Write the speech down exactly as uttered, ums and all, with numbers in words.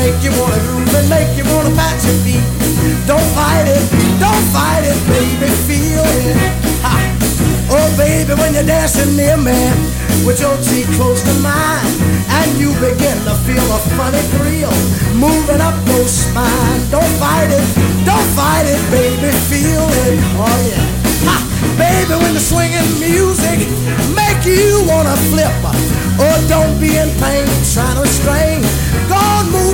make you wanna groove and make you wanna pat your feet. Don't fight it, don't fight it, baby, feel it. Ha. Oh, baby, when you're dancing near me, with your cheek close to mine, and you begin to feel a funny thrill moving up your spine. Don't fight it, don't fight it, baby, feel it. Oh yeah, ha. Baby, when the swinging music make you wanna flip, oh, don't be in pain trying to restrain. Go on, move.